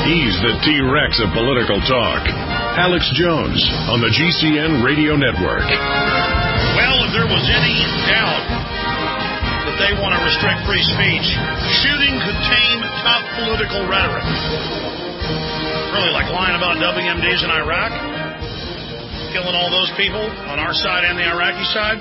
He's the T-Rex of political talk. Alex Jones on the GCN Radio Network. Well, if there was any doubt that they want to restrict free speech, shooting could tame tough political rhetoric. Really like lying about WMDs in Iraq, killing all those people on our side and the Iraqi side.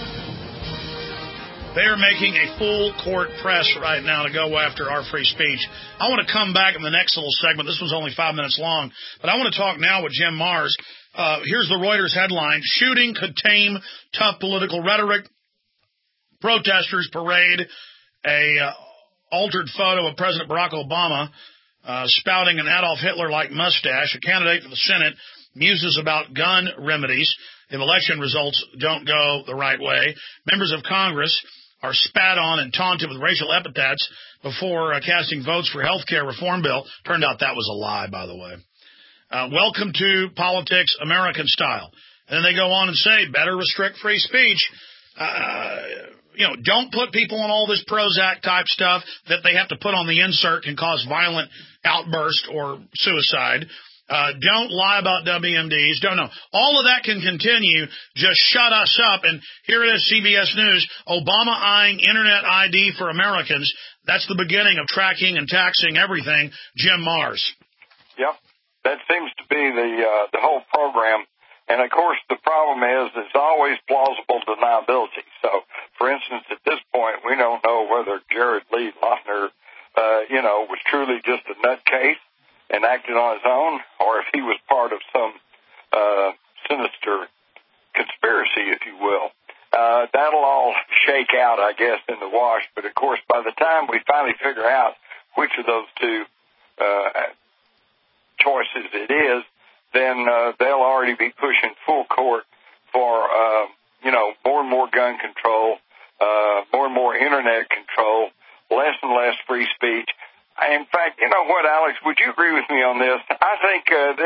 They are making a full court press right now to go after our free speech. I want to come back in the next little segment. This one's only 5 minutes long, but I want to talk now with Jim Marrs. Here's the Reuters headline: Shooting could tame tough political rhetoric. Protesters parade a altered photo of President Barack Obama spouting an Adolf Hitler-like mustache. A candidate for the Senate muses about gun remedies if election results don't go the right way. Members of Congress are spat on and taunted with racial epithets before casting votes for health care reform bill. Turned out that was a lie, by the way. Welcome to politics, American style. And then they go on and say, better restrict free speech. Don't put people on all this Prozac type stuff that they have to put on the insert can cause violent outburst or suicide. Don't lie about WMDs. Don't know. All of that can continue. Just shut us up. And here it is, CBS News. Obama eyeing Internet ID for Americans. That's the beginning of tracking and taxing everything. Jim Marrs. Yep. That seems to be the whole program. And, of course, the problem is it's always plausible deniability. So, for instance, at this point, we don't know whether Jared Lee Lohner, was truly just a nutcase and acted on his own, or if he was part of some sinister conspiracy, if you will. That'll all shake out, I guess, in the wash. But, of course, by the time we finally figure out which of those two choices it is, then they'll already be pushing full court for, more and more gun control, more and more Internet control, less and less free speech. In fact, you know what, Alex, would you agree with me on this? I think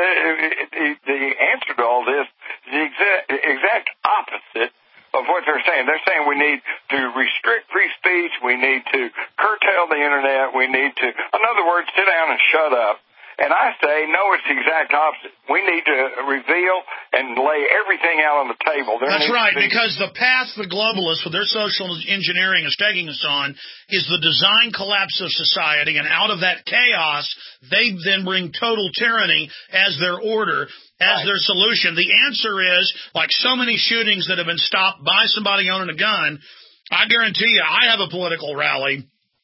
the answer to all this is the exact opposite of what they're saying. They're saying we need to restrict free speech, we need to curtail the Internet, we need to, in other words, sit down and shut up. And I say, no, it's the exact opposite. We need to reveal and lay everything out on the table. That's right, because the path the globalists with their social engineering is taking us on is the design collapse of society, and out of that chaos, they then bring total tyranny as their order, as their solution. The answer is, like so many shootings that have been stopped by somebody owning a gun, I guarantee you, I have a political rally,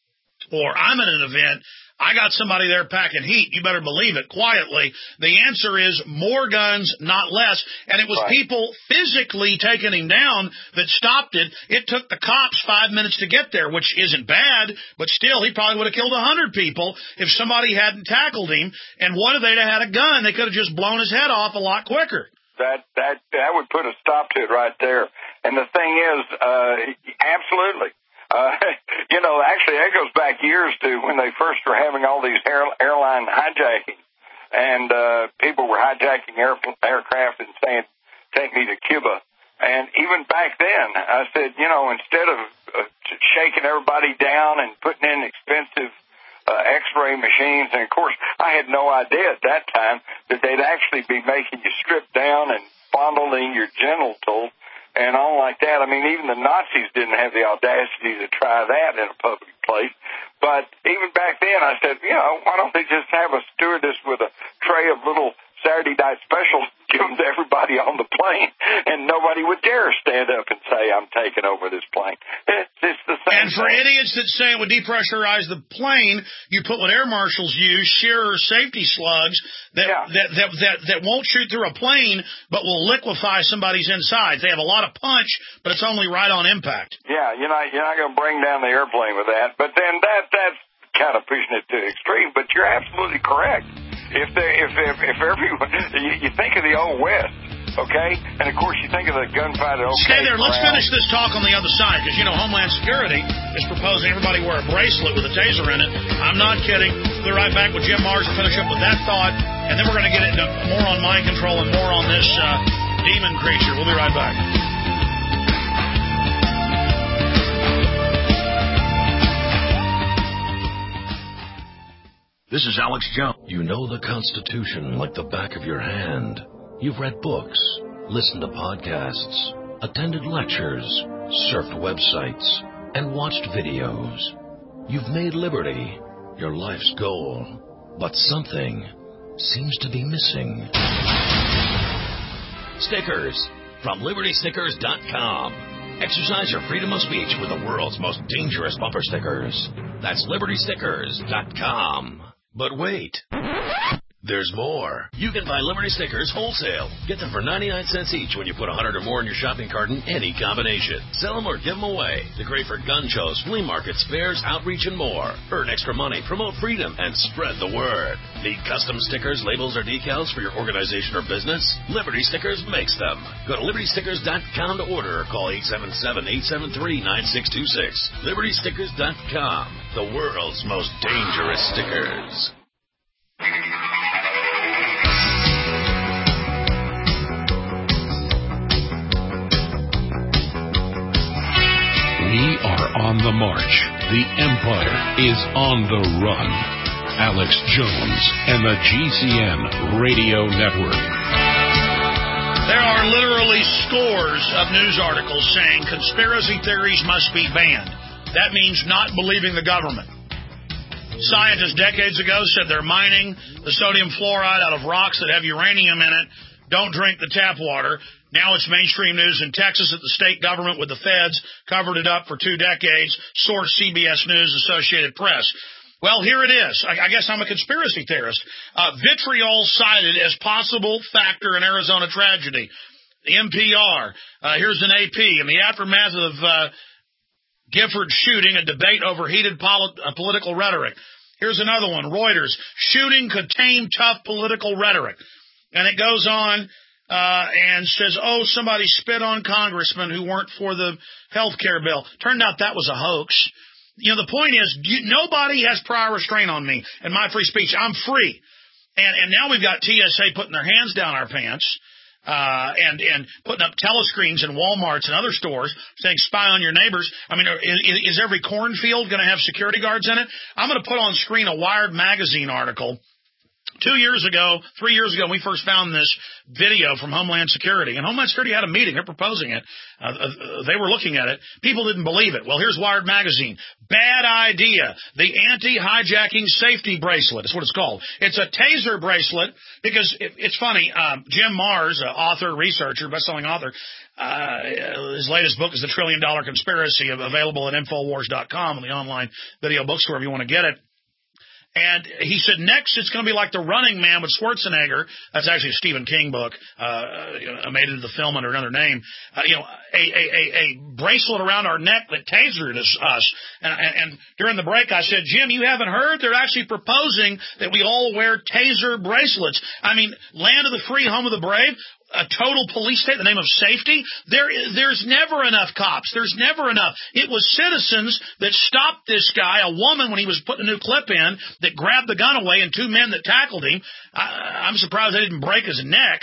or I'm at an event, I got somebody there packing heat. You better believe it. Quietly. The answer is more guns, not less. And it was people physically taking him down that stopped it. It took the cops 5 minutes to get there, which isn't bad, but still, he probably would have killed 100 people if somebody hadn't tackled him. And what if they'd have had a gun? They could have just blown his head off a lot quicker. That would put a stop to it right there. And the thing is, absolutely. Actually, that goes back years to when they first were having all these airline hijacking, and people were hijacking aircraft and saying, take me to Cuba. And even back then, I said, instead of shaking everybody down and putting in expensive X-ray machines, and of course, I had no idea at that time that they'd actually be making you strip down and fondling your genitals and all like that. I mean, even the Nazis didn't have the audacity to try that in a public place. But even back then, I said, why don't they just have a stewardess with a tray of little Saturday night specials, give them to everybody on the plane, and nobody would dare stand up and say, I'm taking over this plane. It's the same And for thing. idiots that say it would depressurize the plane, you put what air marshals use, Shearer safety slugs that won't shoot through a plane, but will liquefy somebody's insides. They have a lot of punch, but it's only right on impact. Yeah, you're not going to bring down the airplane with that. But then that's kind of pushing it to the extreme. But you're absolutely correct. If everyone, you think of the old West, okay, and of course you think of the gunfight. Stay there. Let's finish this talk on the other side, because Homeland Security is proposing everybody wear a bracelet with a taser in it. I'm not kidding. We'll be right back with Jim Marrs to finish up with that thought, and then we're going to get into more on mind control and more on this demon creature. We'll be right back. This is Alex Jones. You know the Constitution like the back of your hand. You've read books, listened to podcasts, attended lectures, surfed websites, and watched videos. You've made liberty your life's goal, but something seems to be missing. Stickers from LibertyStickers.com. Exercise your freedom of speech with the world's most dangerous bumper stickers. That's LibertyStickers.com. But wait, there's more. You can buy Liberty Stickers wholesale. Get them for 99 cents each when you put 100 or more in your shopping cart in any combination. Sell them or give them away. They're great for gun shows, flea markets, fairs, outreach, and more. Earn extra money, promote freedom, and spread the word. Need custom stickers, labels, or decals for your organization or business? Liberty Stickers makes them. Go to LibertyStickers.com to order or call 877-873-9626. LibertyStickers.com, the world's most dangerous stickers. We are on the march. The empire is on the run. Alex Jones and the GCN Radio Network. There are literally scores of news articles saying conspiracy theories must be banned. That means not believing the government. Scientists decades ago said they're mining the sodium fluoride out of rocks that have uranium in it. Don't drink the tap water. Now it's mainstream news in Texas that the state government with the feds covered it up for 2 decades. Source CBS News, Associated Press. Well, here it is. I guess I'm a conspiracy theorist. Vitriol cited as possible factor in Arizona tragedy. The NPR. Here's an AP. In the aftermath of Gifford shooting, a debate over heated political rhetoric. Here's another one. Reuters. Shooting could tame tough political rhetoric. And it goes on and says, somebody spit on congressmen who weren't for the health care bill. Turned out that was a hoax. You know, the point is, nobody has prior restraint on me and my free speech. I'm free. And now we've got TSA putting their hands down our pants and putting up telescreens in Walmarts and other stores saying spy on your neighbors. I mean, is every cornfield going to have security guards in it? I'm going to put on screen a Wired magazine article. 3 years ago, we first found this video from Homeland Security. And Homeland Security had a meeting. They're proposing it. They were looking at it. People didn't believe it. Well, here's Wired Magazine. Bad idea. The anti-hijacking safety bracelet. That's what it's called. It's a taser bracelet because it's funny. Jim Marrs, author, researcher, best-selling author, his latest book is The $1 Trillion Conspiracy, available at Infowars.com, the online video bookstore if you want to get it. And he said, next it's going to be like The Running Man with Schwarzenegger. That's actually a Stephen King book, made into the film under another name. A bracelet around our neck that tasered us. And during the break I said, Jim, you haven't heard? They're actually proposing that we all wear taser bracelets. I mean, land of the free, home of the brave. A total police state, the name of safety. There's never enough cops. There's never enough. It was citizens that stopped this guy, a woman when he was putting a new clip in, that grabbed the gun away, and 2 men that tackled him. I'm surprised they didn't break his neck.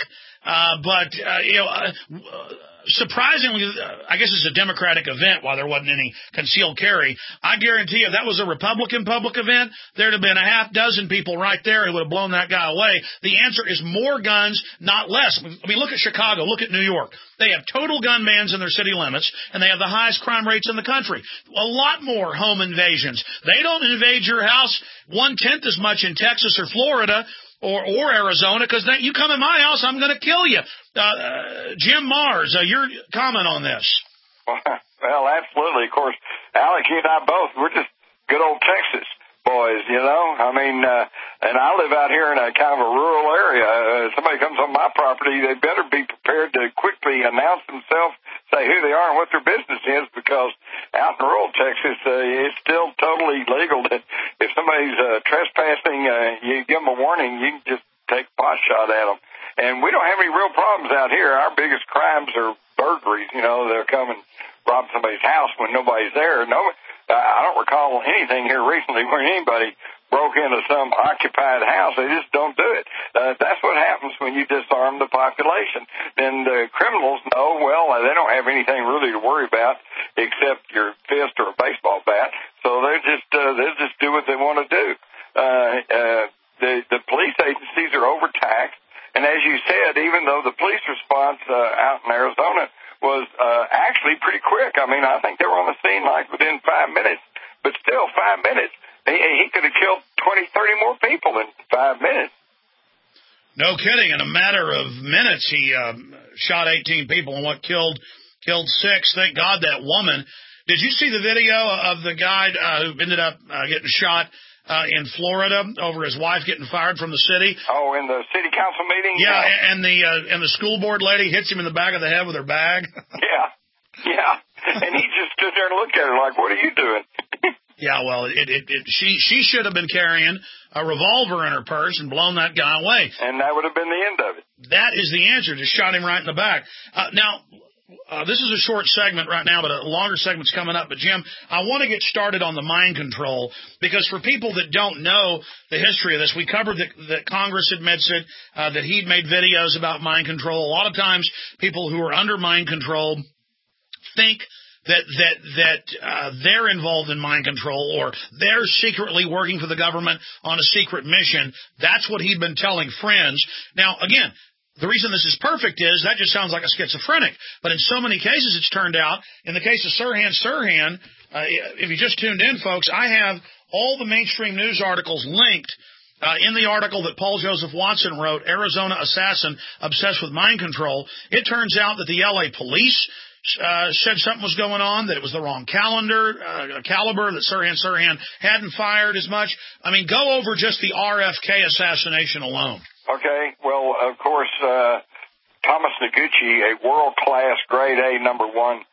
Surprisingly, I guess it's a Democratic event while there wasn't any concealed carry. I guarantee you if that was a Republican public event, there'd have been a half dozen people right there who would have blown that guy away. The answer is more guns, not less. I mean, look at Chicago. Look at New York. They have total gun bans in their city limits, and they have the highest crime rates in the country. A lot more home invasions. They don't invade your house 1/10 as much in Texas or Florida or Arizona, because you come in my house, I'm going to kill you. Jim Marrs, your comment on this? Well, absolutely. Of course, Alec, you and I both, we're just good old Texas boys, you know. I mean, and I live out here in a kind of a rural area. Somebody comes on my property, they better be prepared to quickly announce themselves, say who they are and what their business is, because out in rural Texas, it's still totally legal that if somebody's trespassing, you give them a warning, you can just take a pot shot at them. And we don't have any real problems out here. Our biggest crimes are burglaries. You know, they'll come and rob somebody's house when nobody's there. I don't recall anything here recently where anybody broke into some occupied house. They just don't do it. That's what happens when you disarm the population. Then the criminals know, well, they don't have anything really to worry about except your fist or a baseball bat. So they'll just do what they want to do. 4 people in 5 minutes. No kidding. In a matter of minutes, he shot 18 people and killed 6. Thank God that woman. Did you see the video of the guy who ended up getting shot in Florida over his wife getting fired from the city? Oh, in the city council meeting? Yeah, and the school board lady hits him in the back of the head with her bag. Yeah. And he just stood there and looked at her like, what are you doing? Yeah, well, she should have been carrying a revolver in her purse and blown that guy away. And that would have been the end of it. That is the answer. Just shot him right in the back. Now, this is a short segment right now, but a longer segment's coming up. But, Jim, I want to get started on the mind control, because for people that don't know the history of this, we covered that Congress admits it, that he'd made videos about mind control. A lot of times people who are under mind control think that they're involved in mind control, or they're secretly working for the government on a secret mission. That's what he'd been telling friends. Now, again, the reason this is perfect is that just sounds like a schizophrenic. But in so many cases, it's turned out, in the case of Sirhan, if you just tuned in, folks, I have all the mainstream news articles linked in the article that Paul Joseph Watson wrote, Arizona Assassin Obsessed with Mind Control. It turns out that the L.A. police said something was going on, that it was the wrong caliber, that Sirhan hadn't fired as much. I mean, go over just the RFK assassination alone. Okay, well, of course, Thomas Noguchi, a world-class grade A #1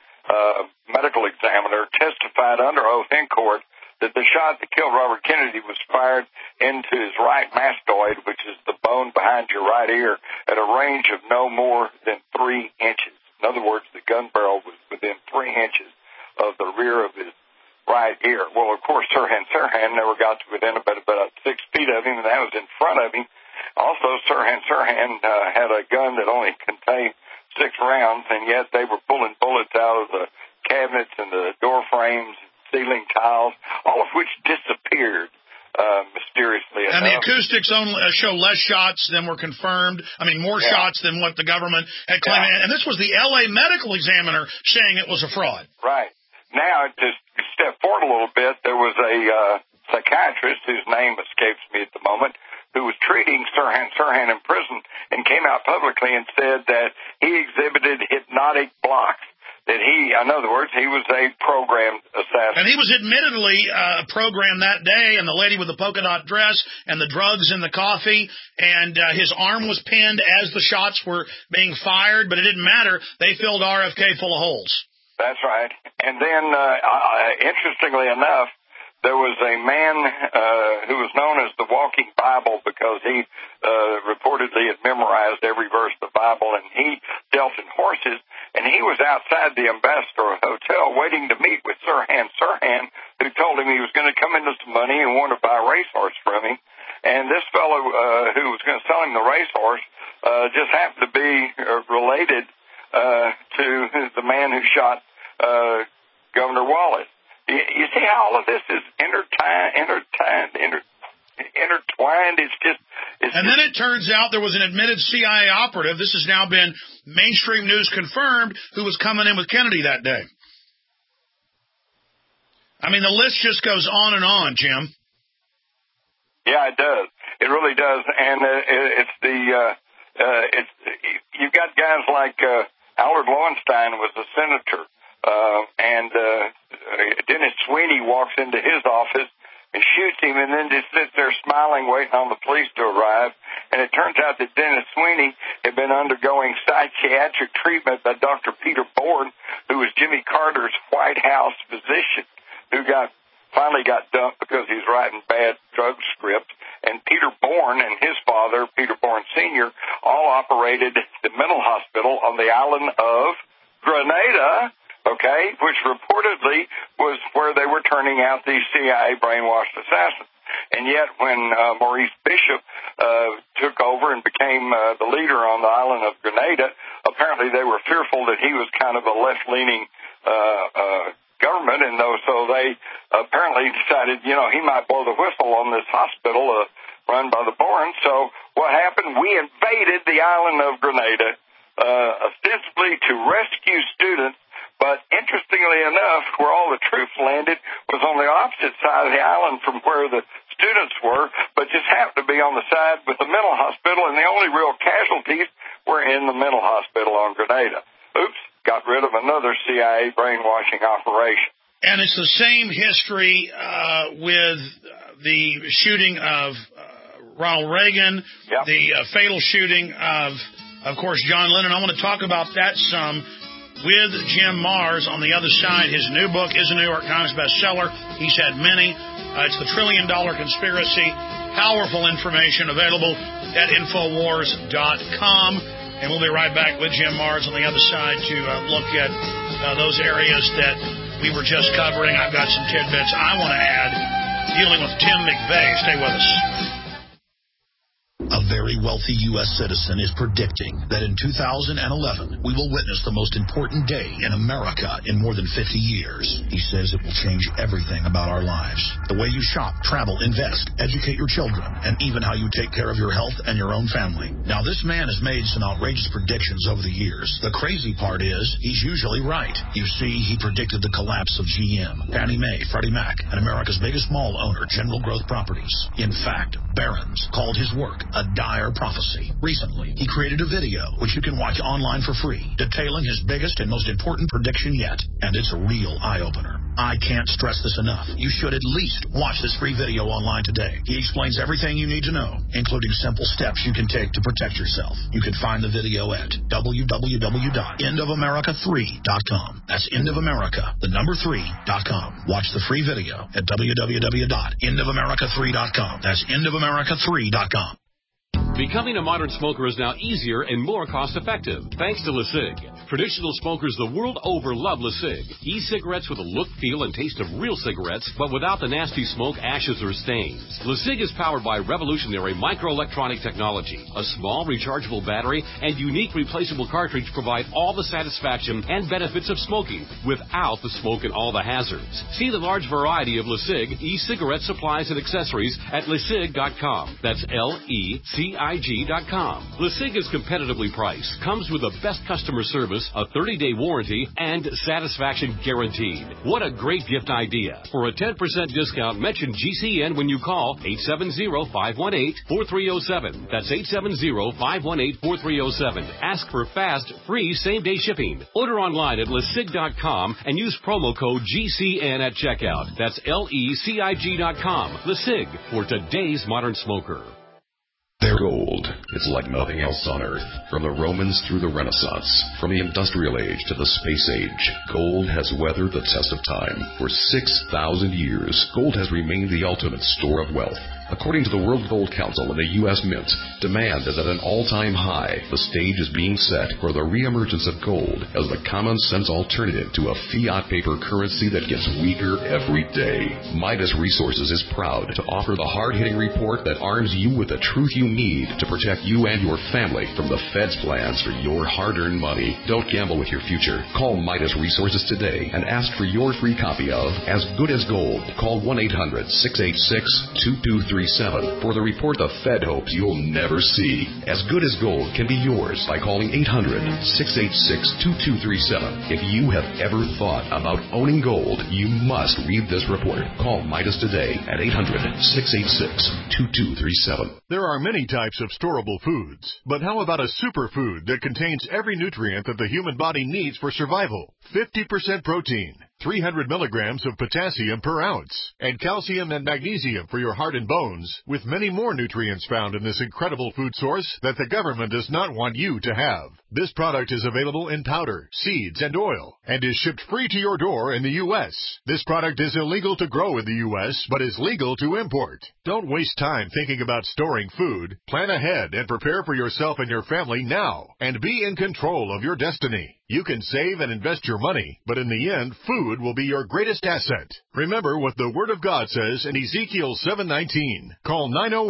medical examiner, testified under oath in court that the shot that killed Robert Kennedy was fired into his right mastoid, which is the bone behind your right ear, at a range of no more than 3 inches. In other words, the gun barrel was within 3 inches of the rear of his right ear. Well, of course, Sirhan never got to within about 6 feet of him, and that was in front of him. Also, Sirhan had a gun that only contained 6 rounds, and yet they were pulling bullets out of the cabinets and the door frames, ceiling tiles, all of which disappeared mysteriously enough. And the acoustics only show less shots than were confirmed. I mean, more shots than what the government had claimed. Yeah. And this was the L.A. Medical Examiner saying it was a fraud. Right. Now, to step forward a little bit, there was a psychiatrist whose name escapes me at the moment, who was treating Sirhan in prison, and came out publicly and said that he exhibited hypnotic blocks. That in other words, he was a programmed assassin. And he was admittedly programmed that day, and the lady with the polka dot dress, and the drugs in the coffee, and his arm was pinned as the shots were being fired, but it didn't matter. They filled RFK full of holes. That's right. And then, interestingly enough, there was a man who was known as the Walking Bible because he reportedly had memorized every verse of the Bible, and he dealt in horses, and he was outside the Ambassador Hotel waiting to meet with Sirhan, who told him he was going to come into some money and wanted to buy a racehorse from him. And this fellow who was going to sell him the racehorse just happened to be related to the man who shot Governor Wallace. You see how all of this is intertwined. And then it turns out there was an admitted CIA operative. This has now been mainstream news confirmed, who was coming in with Kennedy that day. I mean, the list just goes on and on, Jim. Yeah, it does. It really does. And you've got guys like Howard Lowenstein was a senator. And Dennis Sweeney walks into his office and shoots him, and then just sits there smiling, waiting on the police to arrive. And it turns out that Dennis Sweeney had been undergoing psychiatric treatment by Dr. Peter Bourne, who was Jimmy Carter's White House physician, who finally got dumped because he was writing bad drug scripts. And Peter Bourne and his father, Peter Bourne Sr., all operated the mental hospital on the island of Grenada, okay, which reportedly was where they were turning out these CIA brainwashed assassins. And yet when Maurice Bishop took over and became the leader on the island of Grenada, apparently they were fearful that he was kind of a left-leaning government, and so they apparently decided, he might blow the whistle on this hospital run by the Bourne. So what happened? We invaded the island of Grenada, ostensibly to rescue students. But interestingly enough, where all the troops landed was on the opposite side of the island from where the students were, but just happened to be on the side with the mental hospital, and the only real casualties were in the mental hospital on Grenada. Oops, got rid of another CIA brainwashing operation. And it's the same history with the shooting of Ronald Reagan, Yep. the fatal shooting of course, John Lennon. I want to talk about that some with Jim Marrs on the other side. His new book is a New York Times bestseller. He's had many. It's The $1 Trillion Conspiracy. Powerful information available at Infowars.com. And we'll be right back with Jim Marrs on the other side to look at those areas that we were just covering. I've got some tidbits I want to add dealing with Tim McVeigh. Stay with us. A very wealthy U.S. citizen is predicting that in 2011, we will witness the most important day in America in more than 50 years. He says it will change everything about our lives. The way you shop, travel, invest, educate your children, and even how you take care of your health and your own family. Now, this man has made some outrageous predictions over the years. The crazy part is, he's usually right. You see, he predicted the collapse of GM, Fannie Mae, Freddie Mac, and America's biggest mall owner, General Growth Properties. In fact, Barron's called his work a dire prophecy. Recently, he created a video, which you can watch online for free, detailing his biggest and most important prediction yet. And it's a real eye-opener. I can't stress this enough. You should at least watch this free video online today. He explains everything you need to know, including simple steps you can take to protect yourself. You can find the video at www.endofamerica3.com. That's endofamerica3.com. Watch the free video at www.endofamerica3.com. That's endofamerica3.com. Becoming a modern smoker is now easier and more cost-effective, thanks to LeSig. Traditional smokers the world over love LeSig. E-cigarettes with a look, feel, and taste of real cigarettes, but without the nasty smoke, ashes, or stains. LeSig is powered by revolutionary microelectronic technology. A small rechargeable battery and unique replaceable cartridge provide all the satisfaction and benefits of smoking without the smoke and all the hazards. See the large variety of LeSig e-cigarette supplies and accessories at LeSig.com. That's LECIG.com. LeSig is competitively priced, comes with the best customer service, a 30-day warranty, and satisfaction guaranteed. What a great gift idea. For a 10% discount, mention GCN when you call 870-518-4307. That's 870-518-4307. Ask for fast, free, same-day shipping. Order online at LeSig.com and use promo code GCN at checkout. That's LECIG.com. LeSig, for today's modern smoker. Their gold is like nothing else on Earth. From the Romans through the Renaissance, from the Industrial Age to the Space Age, gold has weathered the test of time. For 6,000 years, gold has remained the ultimate store of wealth. According to the World Gold Council and the U.S. Mint, demand is at an all-time high. The stage is being set for the reemergence of gold as the common-sense alternative to a fiat paper currency that gets weaker every day. Midas Resources is proud to offer the hard-hitting report that arms you with the truth you need to protect you and your family from the Fed's plans for your hard-earned money. Don't gamble with your future. Call Midas Resources today and ask for your free copy of As Good as Gold. Call 1-800-686-2237 for the report the Fed hopes you'll never see. As Good as Gold can be yours by calling 800-686-2237. If you have ever thought about owning gold, you must read this report. Call Midas today at 800-686-2237. There are many types of storable foods, but how about a superfood that contains every nutrient that the human body needs for survival? 50% protein, 300 milligrams of potassium per ounce, and calcium and magnesium for your heart and bones, with many more nutrients found in this incredible food source that the government does not want you to have. This product is available in powder, seeds, and oil, and is shipped free to your door in the U.S. This product is illegal to grow in the U.S., but is legal to import. Don't waste time thinking about storing food. Plan ahead and prepare for yourself and your family now, and be in control of your destiny. You can save and invest your money, but in the end, food will be your greatest asset. Remember what the Word of God says in Ezekiel 7:19. Call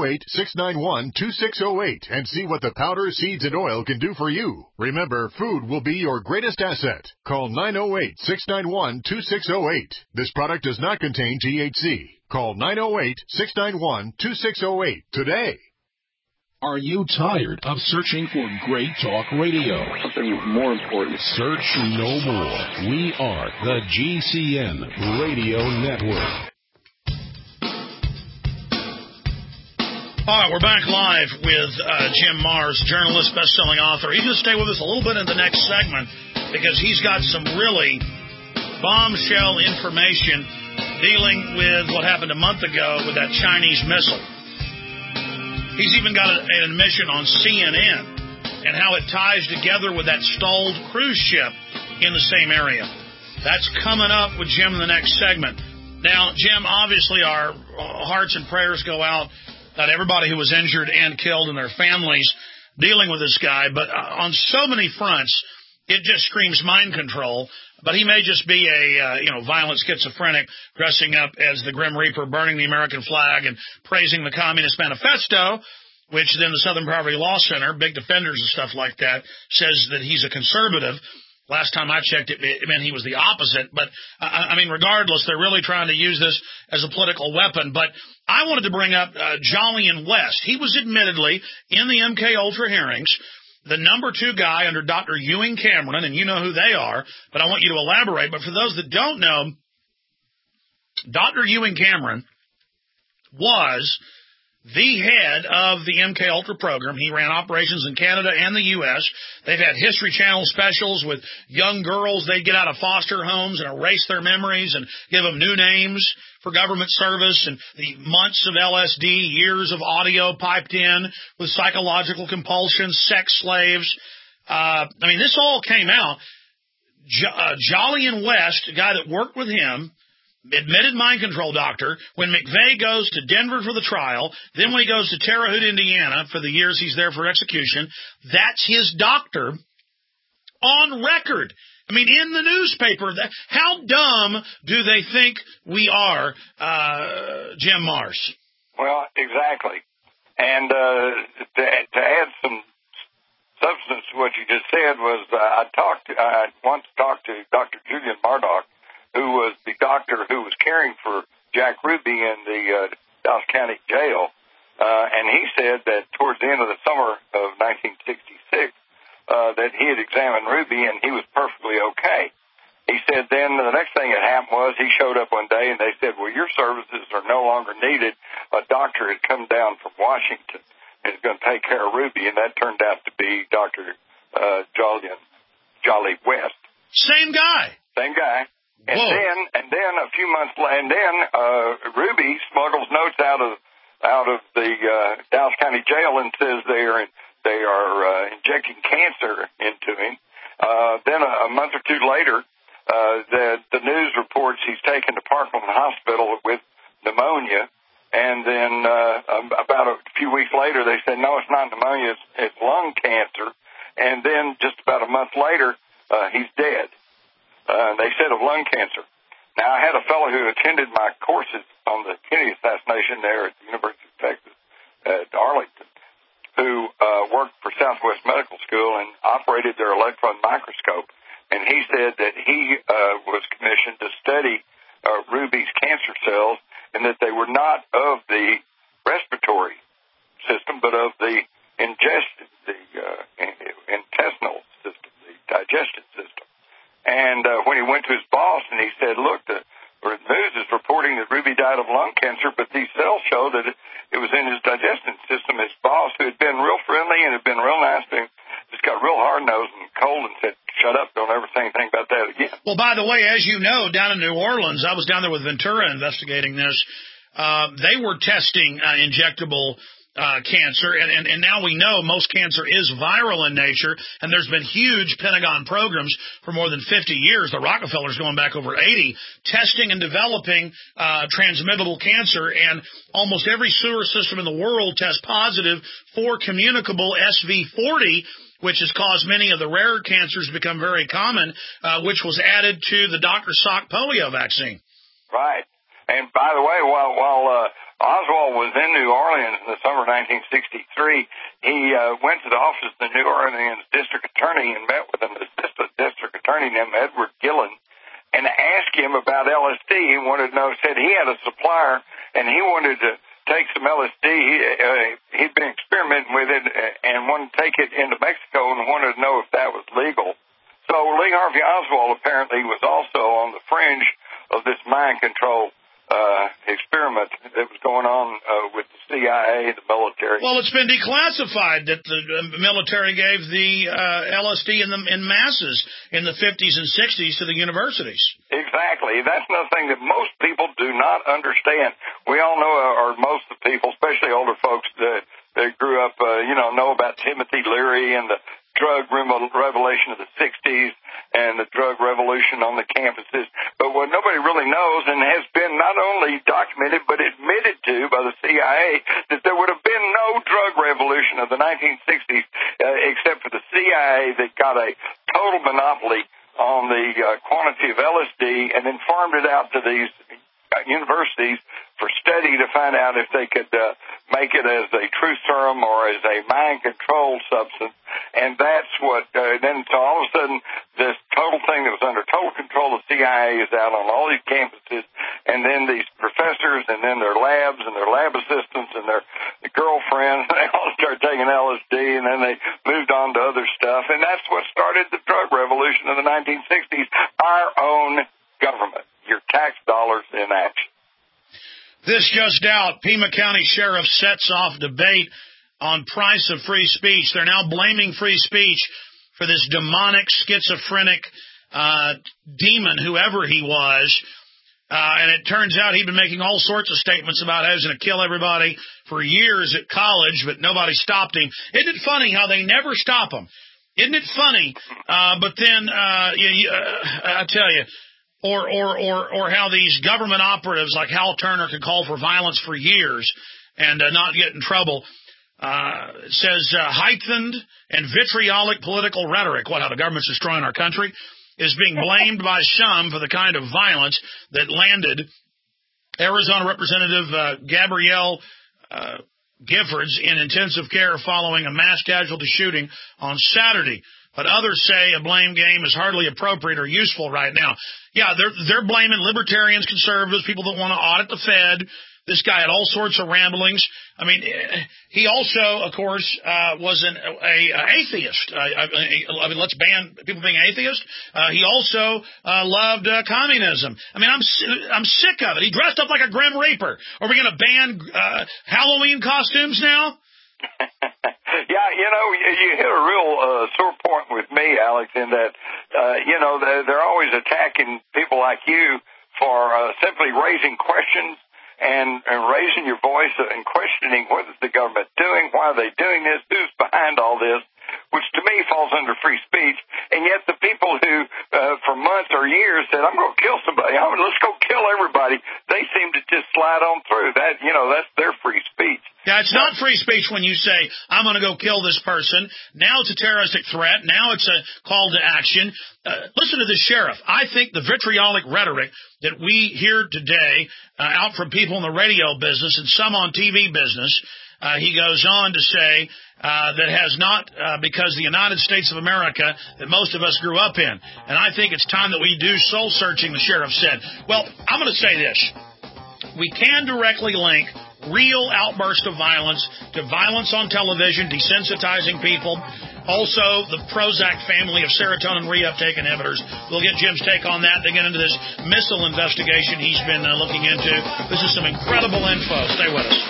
908-691-2608 and see what the powder, seeds, and oil can do for you. Remember, food will be your greatest asset. Call 908-691-2608. This product does not contain THC. Call 908-691-2608 today. Are you tired of searching for great talk radio? Something more important. Search no more. We are the GCN Radio Network. All right, we're back live with Jim Marrs, journalist, best-selling author. He's going to stay with us a little bit in the next segment because he's got some really bombshell information dealing with what happened a month ago with that Chinese missile. He's even got an admission on CNN and how it ties together with that stalled cruise ship in the same area. That's coming up with Jim in the next segment. Now, Jim, obviously our hearts and prayers go out to everybody who was injured and killed and their families dealing with this guy. But on so many fronts, it just screams mind control. But he may just be a violent schizophrenic dressing up as the Grim Reaper, burning the American flag and praising the Communist Manifesto, which then the Southern Poverty Law Center, big defenders and stuff like that, says that he's a conservative. Last time I checked, it meant he was the opposite. But, I mean, regardless, they're really trying to use this as a political weapon. But I wanted to bring up Jolyon West. He was admittedly in the MKUltra hearings, the number 2 guy under Dr. Ewing Cameron, and you know who they are, but I want you to elaborate. But for those that don't know, Dr. Ewing Cameron was the head of the MKUltra program. He ran operations in Canada and the U.S. They've had History Channel specials with young girls. They'd get out of foster homes and erase their memories and give them new names for government service, and the months of LSD, years of audio piped in with psychological compulsion, sex slaves. This all came out. Jolyon West, a guy that worked with him, admitted mind control doctor, when McVeigh goes to Denver for the trial, then when he goes to Terre Haute, Indiana, for the years he's there for execution, that's his doctor on record. I mean, in the newspaper. How dumb do they think we are, Jim Marrs? Well, exactly. And to add some substance to what you just said was I once talked to Dr. Julian Murdoch, who was the doctor who was caring for Jack Ruby in the Dallas County Jail. And he said that towards the end of the summer of 1966, that he had examined Ruby and he was perfectly okay. He said then the next thing that happened was he showed up one day and they said, well, your services are no longer needed. A doctor had come down from Washington and is going to take care of Ruby, and that turned out to be Dr. Jolly West. Same guy. Same guy. And then a few months later, Ruby smuggles notes out of the Dallas County Jail and says they are injecting cancer into him. Then a month or two later, the news reports he's taken to Parkland Hospital with pneumonia, and then about a few weeks later, they said no, it's not pneumonia, it's lung cancer, and then just about a month later, he's dead. They said of lung cancer. Now, I had a fellow who attended my courses on the Kennedy assassination there at the University of Texas at Arlington, who worked for Southwest Medical School and operated their electron microscope. And he said that he was commissioned to study Ruby's cancer cells, and that they were not of the respiratory system, but of the intestinal system, the digestion system. And when he went to his boss and he said, look, the news is reporting that Ruby died of lung cancer, but these cells show that it was in his digestion system. His boss, who had been real friendly and had been real nice to him, just got real hard-nosed and cold and said, shut up, don't ever say anything about that again. Well, by the way, as you know, down in New Orleans, I was down there with Ventura investigating this. They were testing injectable cancer, and now we know most cancer is viral in nature, and there's been huge Pentagon programs for more than 50 years, the Rockefellers going back over 80, testing and developing transmittable cancer, and almost every sewer system in the world tests positive for communicable SV40, which has caused many of the rarer cancers to become very common, which was added to the Dr. Salk polio vaccine. Right. And by the way, while Oswald was in New Orleans in the summer of 1963, he went to the office of the New Orleans district attorney and met with an assistant district attorney named Edward Gillen and asked him about LSD. He wanted to know, said he had a supplier and he wanted to take some LSD. He'd been experimenting with it and wanted to take it into Mexico and wanted to know if that was legal. So Lee Harvey Oswald apparently was also on the fringe of this mind control experiment that was going on with the CIA, the military, Well, it's been declassified that the military gave the LSD in masses in the 50s and 60s to the universities. Exactly. That's another thing that most people do not understand. We all know, or most of the people, especially older folks that grew up, know about Timothy Leary and the drug revelation of the 60s and the drug revolution on the campuses. But what nobody really knows, and has been not only documented but admitted to by the CIA, that there would have been no drug revolution of the 1960s except for the CIA that got a total monopoly on the quantity of LSD and then farmed it out to these universities for study to find out if they could make it as a truth serum or as a mind control substance. And that's what, then so all of a sudden, this total thing that was under total control of CIA is out on all these campuses, and then these professors and then their labs and their lab assistants and their girlfriends, they all start taking LSD, and then they moved on to other stuff. And that's what started the drug revolution of the 1960s, our own government, your tax dollars in action. This just out, Pima County Sheriff sets off debate on price of free speech. They're now blaming free speech for this demonic, schizophrenic demon, whoever he was. And it turns out he'd been making all sorts of statements about how he was going to kill everybody for years at college, but nobody stopped him. Isn't it funny how they never stop him? Isn't it funny? But then, I tell you, or how these government operatives like Hal Turner could call for violence for years and not get in trouble. It says heightened and vitriolic political rhetoric, how the government's destroying our country, is being blamed by some for the kind of violence that landed Arizona Representative Gabrielle Giffords in intensive care following a mass casualty shooting on Saturday. But others say a blame game is hardly appropriate or useful right now. Yeah, they're blaming libertarians, conservatives, people that want to audit the Fed. This guy had all sorts of ramblings. I mean, he also, of course, was an atheist. I mean, let's ban people being atheists. He also loved communism. I mean, I'm sick of it. He dressed up like a Grim Reaper. Are we going to ban Halloween costumes now? Yeah, you hit a real sore point with me, Alex, in that, they're always attacking people like you for simply raising questions and raising your voice and questioning what is the government doing, why are they doing this, who's behind all this, which to me falls under free speech. And yet the people who, for months or years, said, I'm going to kill somebody, let's go kill everybody, they seem to just slide on through. That, that's their free speech. Yeah, it's not free speech when you say, I'm going to go kill this person. Now it's a terroristic threat. Now it's a call to action. Listen to this sheriff. I think the vitriolic rhetoric that we hear today out from people in the radio business and some on TV business, he goes on to say that has not, because the United States of America that most of us grew up in. And I think it's time that we do soul searching, the sheriff said. Well, I'm going to say this. We can directly link real outburst of violence to violence on television, desensitizing people. Also, the Prozac family of serotonin reuptake inhibitors. We'll get Jim's take on that. They get into this missile investigation he's been looking into. This is some incredible info. Stay with us.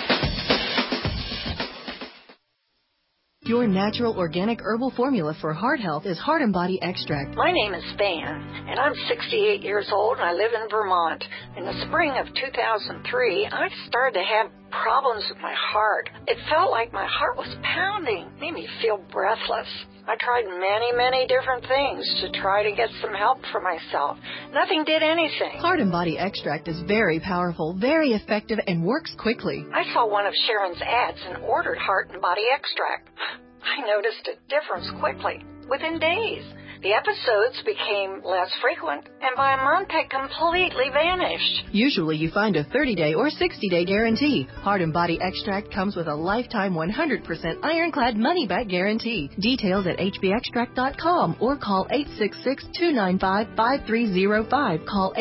Your natural organic herbal formula for heart health is Heart and Body Extract. My name is Van, and I'm 68 years old, and I live in Vermont. In the spring of 2003, I started to have problems with my heart. It felt like my heart was pounding, made me feel breathless. I tried many different things to try to get some help for myself. Nothing did anything. Heart and Body Extract is very powerful, very effective, and works quickly. I saw one of Sharon's ads and ordered Heart and Body Extract. I noticed a difference quickly, within days. The episodes became less frequent, and by a month had completely vanished. Usually you find a 30-day or 60-day guarantee. Heart and Body Extract comes with a lifetime 100% ironclad money-back guarantee. Details at hbextract.com or call 866-295-5305. Call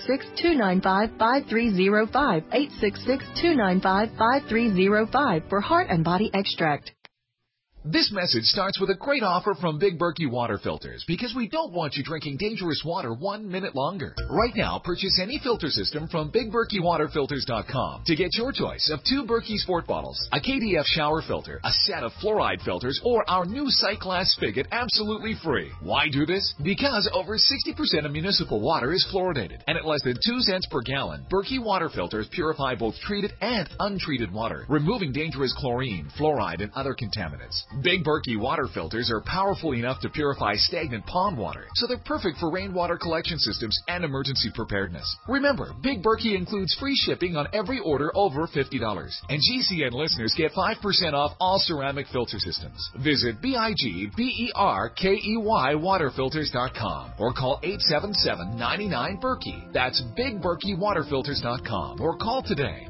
866-295-5305. 866-295-5305 for Heart and Body Extract. This message starts with a great offer from Big Berkey Water Filters because we don't want you drinking dangerous water 1 minute longer. Right now, purchase any filter system from BigBerkeyWaterFilters.com to get your choice of 2 Berkey Sport bottles, a KDF shower filter, a set of fluoride filters, or our new sight-glass spigot absolutely free. Why do this? Because over 60% of municipal water is fluoridated, and at less than 2 cents per gallon, Berkey Water Filters purify both treated and untreated water, removing dangerous chlorine, fluoride, and other contaminants. Big Berkey Water Filters are powerful enough to purify stagnant pond water, so they're perfect for rainwater collection systems and emergency preparedness. Remember, Big Berkey includes free shipping on every order over $50, and GCN listeners get 5% off all ceramic filter systems. Visit BIGBERKEY waterfilters.com or call 877-99-BERKEY. That's BigBerkeyWaterFilters.com or call today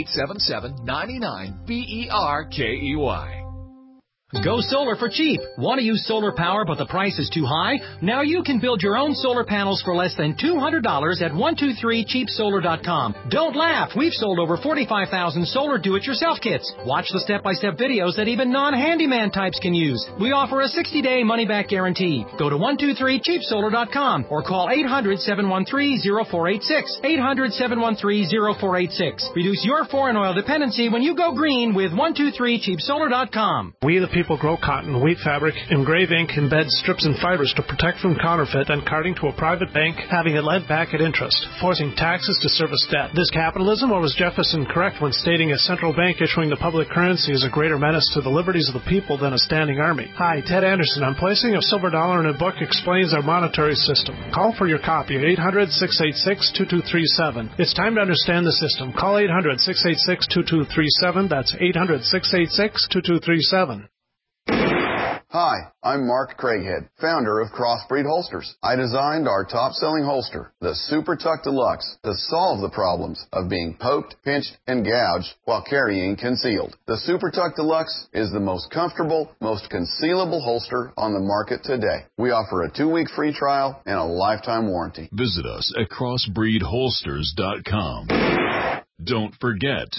1-877-99-BERKEY. Go solar for cheap. Want to use solar power but the price is too high? Now you can build your own solar panels for less than $200 at 123cheapsolar.com. Don't laugh. We've sold over 45,000 solar do-it-yourself kits. Watch the step-by-step videos that even non-handyman types can use. We offer a 60-day money-back guarantee. Go to 123cheapsolar.com or call 800-713-0486. 800-713-0486. Reduce your foreign oil dependency when you go green with 123cheapsolar.com. We the people grow cotton, wheat fabric, engrave ink, embed strips and fibers to protect from counterfeit, then carting to a private bank, having it lent back at interest, forcing taxes to service debt. This capitalism, or was Jefferson correct when stating a central bank issuing the public currency is a greater menace to the liberties of the people than a standing army? Hi, Ted Anderson. I'm placing a silver dollar in a book explains our monetary system. Call for your copy at 800-686-2237. It's time to understand the system. Call 800-686-2237. That's 800-686-2237. Hi, I'm Mark Craighead, founder of Crossbreed Holsters. I designed our top-selling holster, the Super Tuck Deluxe, to solve the problems of being poked, pinched, and gouged while carrying concealed. The Super Tuck Deluxe is the most comfortable, most concealable holster on the market today. We offer a 2-week free trial and a lifetime warranty. Visit us at crossbreedholsters.com. Don't forget,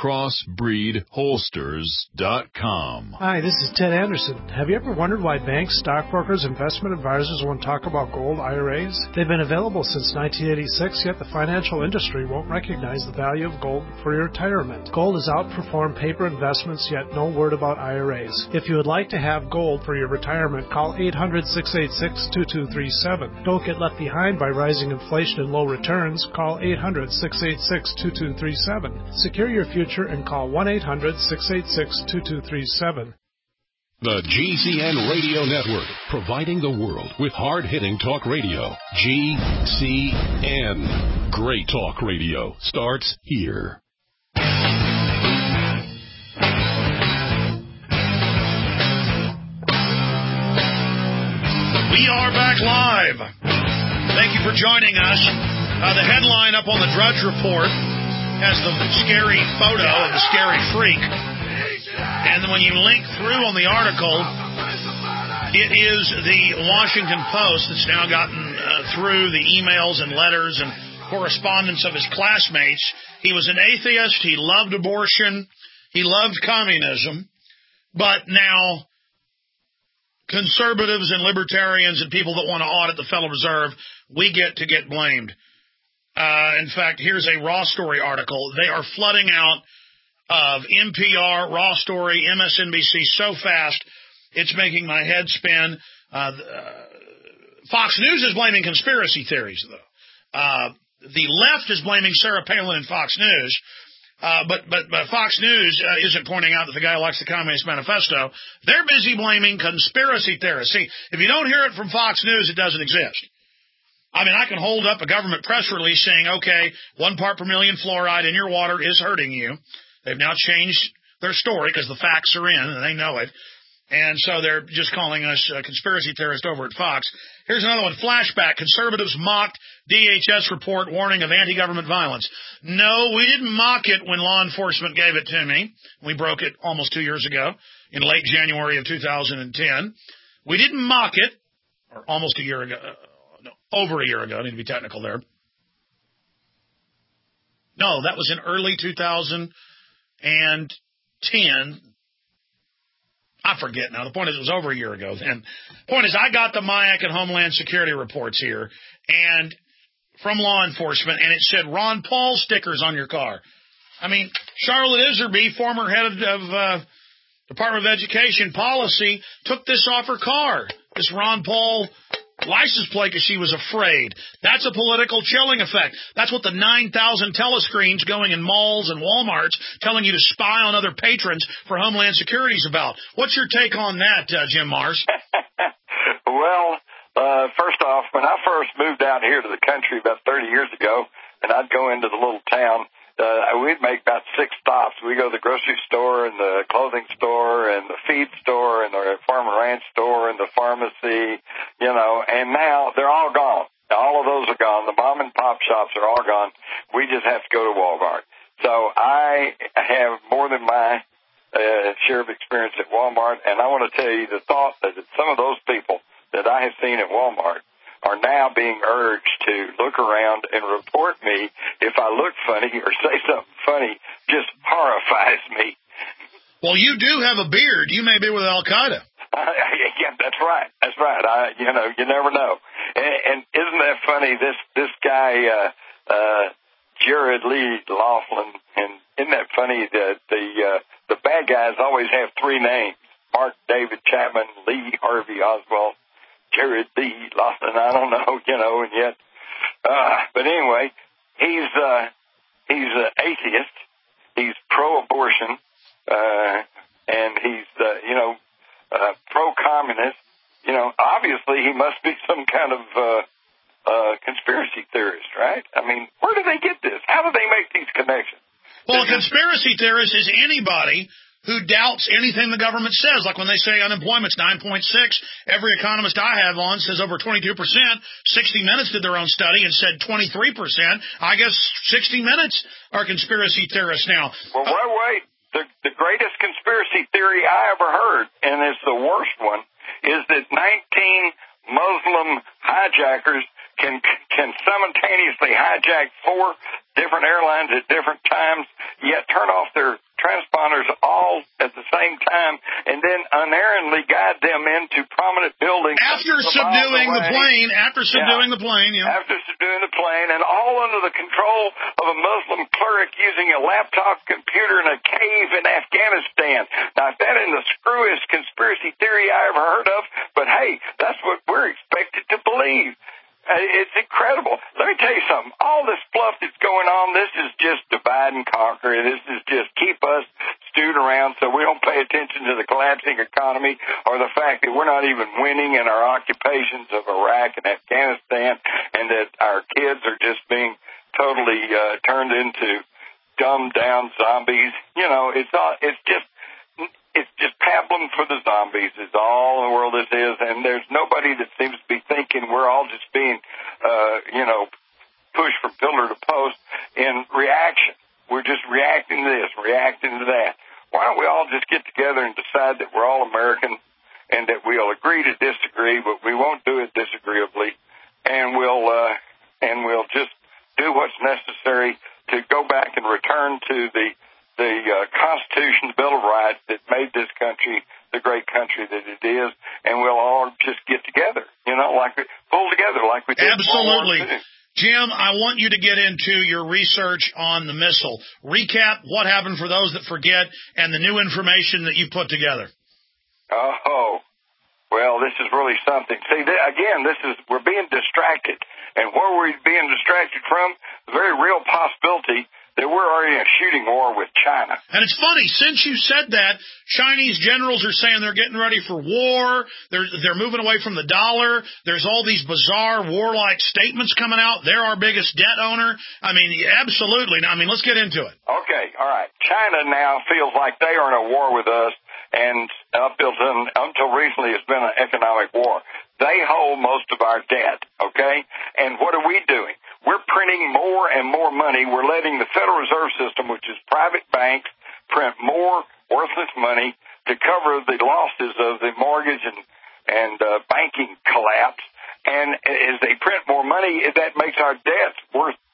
crossbreedholsters.com. Hi, this is Ted Anderson. Have you ever wondered why banks, stockbrokers, investment advisors won't talk about gold IRAs? They've been available since 1986, yet the financial industry won't recognize the value of gold for your retirement. Gold has outperformed paper investments, yet no word about IRAs. If you would like to have gold for your retirement, call 800-686-2237. Don't get left behind by rising inflation and low returns. Call 800-686-2237. Secure your future and call 1-800-686-2237. The GCN Radio Network, providing the world with hard-hitting talk radio. GCN. Great talk radio starts here. We are back live. Thank you for joining us. The headline up on the Drudge Report has the scary photo of the scary freak. And when you link through on the article, it is the Washington Post that's now gotten through the emails and letters and correspondence of his classmates. He was an atheist. He loved abortion. He loved communism. But now conservatives and libertarians and people that want to audit the Federal Reserve, we get blamed. In fact, here's a Raw Story article. They are flooding out of NPR, Raw Story, MSNBC so fast, it's making my head spin. Fox News is blaming conspiracy theories, though. The left is blaming Sarah Palin and Fox News. But Fox News isn't pointing out that the guy likes the Communist Manifesto. They're busy blaming conspiracy theorists. See, if you don't hear it from Fox News, it doesn't exist. I mean, I can hold up a government press release saying, okay, 1 part per million fluoride in your water is hurting you. They've now changed their story because the facts are in and they know it. And so they're just calling us conspiracy theorists over at Fox. Here's another one. Flashback. Conservatives mocked DHS report warning of anti-government violence. No, we didn't mock it when law enforcement gave it to me. We broke it almost 2 years ago in late January of 2010. We didn't mock it, or almost a year ago. Over a year ago. I need to be technical there. No, that was in early 2010. I forget now. The point is, it was over a year ago then. Point is, I got the MIAC and Homeland Security reports here, and from law enforcement, and it said Ron Paul stickers on your car. I mean, Charlotte Iserby, former head of Department of Education policy, took this off her car, this Ron Paul license plate, because she was afraid. That's a political chilling effect. That's what the 9,000 telescreens going in malls and Walmarts telling you to spy on other patrons for Homeland Security is about. What's your take on that, Jim Mars? Well, first off, when I first moved out here to the country about 30 years ago, and I'd go into the little town, we'd make about 6 stops. We'd go to the grocery store and the clothing store and the feed store and the farm and ranch store and the pharmacy, and now they're all gone. All of those are gone. The mom and pop shops are all gone. We just have to go to Walmart. So I have more than my share of experience at Walmart, and I want to tell you the thought that some of those people that I have seen at Walmart are now being urged to look around and report me if I look funny or say something funny. Just horrifies me. Well, you do have a beard. You may be with Al-Qaeda. Yeah, that's right. That's right. You never know. And isn't that funny? This guy, Jared Lee Laughlin, and isn't that funny that the bad guys always have 3 names: Mark David Chapman, Lee Harvey Oswald, Jared Lee Laughlin. I don't know, and yet, but anyway, he's an atheist. He's pro-abortion, and he's pro-communist. Obviously he must be some kind of conspiracy theorist, right? I mean, where do they get this? How do they make these connections? Well, a conspiracy theorist is anybody who doubts anything the government says. Like when they say unemployment's 9.6, every economist I have on says over 22%. 60 Minutes did their own study and said 23%. I guess 60 Minutes are conspiracy theorists now. Well, wait. The greatest conspiracy theory I ever heard, and it's the worst one, is that 19 Muslim hijackers can simultaneously hijack 4 different airlines at different times, yet turn off their transponders all at the same time, and then unerringly guide them into prominent buildings. After subduing the plane, yeah. After subduing the plane, and all under the control of a Muslim cleric using a laptop computer in a cave in Afghanistan. Now, that isn't the screwiest conspiracy theory I ever heard of, but hey, that's what we're expected to believe. It's incredible. Let me tell you something. All this fluff that's going on, this is just divide and conquer. This is just keep us stewed around so we don't pay attention to the collapsing economy or the fact that we're not even winning in our occupations of Iraq and Afghanistan, and that our kids are just being totally turned into dumbed-down zombies. It's just pablum for the zombies is all the world this is, and there's nobody that seems to be thinking. We're all just being, pushed from pillar to post in reaction. We're just reacting to this, reacting to that. Why don't we all just get together and decide that we're all American and that we'll agree to disagree, but we won't do it disagreeably, and we'll just do what's necessary to go back and return to the Constitution, the Bill of Rights that made this country the great country that it is, and we'll all just get together, pull together like we did. Absolutely. Jim, I want you to get into your research on the missile. Recap what happened for those that forget and the new information that you put together. Oh, well, this is really something. See, we're being distracted. And where we're being distracted from, the very real possibility that we're already in a shooting war with China. And it's funny, since you said that, Chinese generals are saying they're getting ready for war. They're moving away from the dollar. There's all these bizarre warlike statements coming out. They're our biggest debt owner. I mean, absolutely. Now, let's get into it. Okay, all right. China now feels like they are in a war with us, and until recently it's been an economic war. They hold most of our debt, okay? And what are we doing? We're printing more and more money. We're letting the Federal Reserve System, which is private banks, print more worthless money to cover the losses of the mortgage and banking collapse. And as they print more money, that makes our debts worth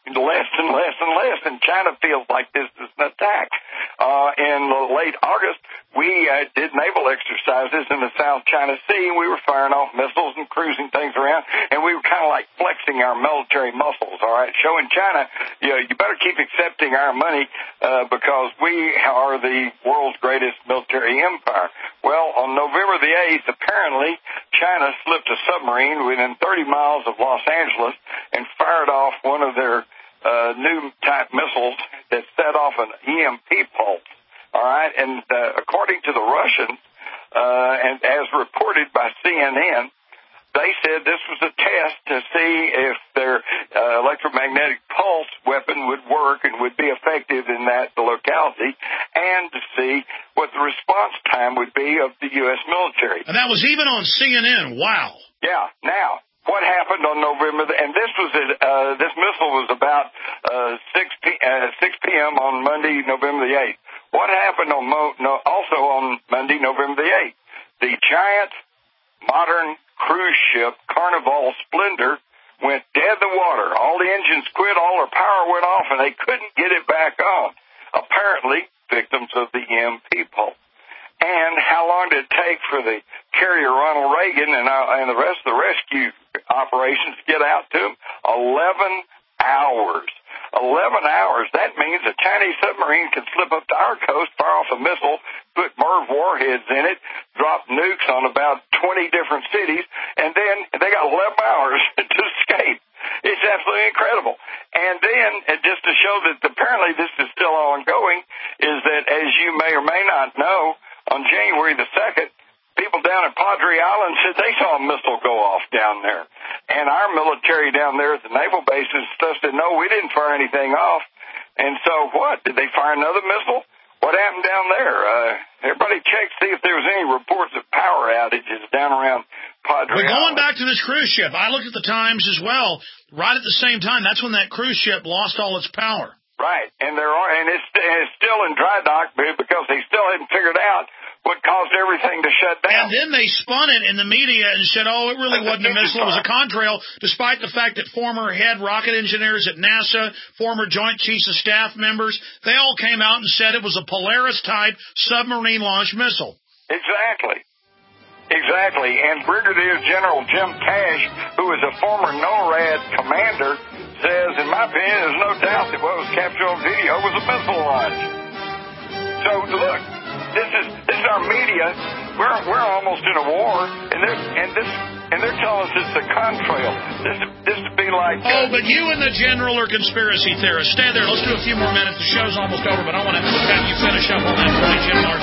less and less and less, and China feels like this is an attack. In late August, we did naval exercises in the South China Sea. We were firing off missiles and cruising things around, and we were kind of like flexing our military muscles, all right, showing China, you better keep accepting our money because we are the world's greatest military empire. Well, on November the 8th, apparently, China slipped a submarine within 30 miles of Los Angeles and fired off one of their new type missiles that set off an EMP pulse. All right, and according to the Russians, and as reported by CNN, they said this was a test to see if their electromagnetic pulse weapon would work and would be effective in that locality, and to see what the response time would be of the U.S. military. And that was even on CNN. Wow. Yeah. Now, what happened on November, and this missile was about 6 p.m. on Monday, November the 8th. What happened also on Monday, November the 8th? The giant modern cruise ship Carnival Splendor went dead in the water. All the engines quit, all their power went off, and they couldn't get it back on. Apparently, victims of the EMP pulse. And how long did it take for the carrier Ronald Reagan and the rest of the rescue operations to get out to them? 11 hours. 11 hours. That means a Chinese submarine can slip up to our coast, fire off a missile, put MIRV warheads in it, drop nukes on about 20 different cities, and then they got 11 hours to escape. It's absolutely incredible. And then, just to show that apparently this is still ongoing, is that, as you may or may not know, on January the 2nd, people down at Padre Island said they saw a missile go off down there. And our military down there at the naval bases and stuff said, no, we didn't fire anything off. And so what? Did they fire another missile? What happened down there? Everybody check, see if there was any reports of power outages down around Padre Island. But going back to this cruise ship, I looked at the Times as well. Right at the same time, that's when that cruise ship lost all its power. Right, and it's still in dry dock because they still hadn't figured out what caused everything to shut down. And then they spun it in the media and said, oh, it really wasn't a missile, it was a contrail, despite the fact that former head rocket engineers at NASA, former Joint Chiefs of Staff members, they all came out and said it was a Polaris-type submarine-launched missile. Exactly. And Brigadier General Jim Cash, who is a former NORAD commander, says, in my opinion, there's no doubt that what was captured on video was a missile launch. So, look, this is our media. We're almost in a war, and they're telling us it's a contrail. This would be like... but you and the general are conspiracy theorists. Stay there. Let's do a few more minutes. The show's almost over, but I want to have you finish up on that point, Jim Marks.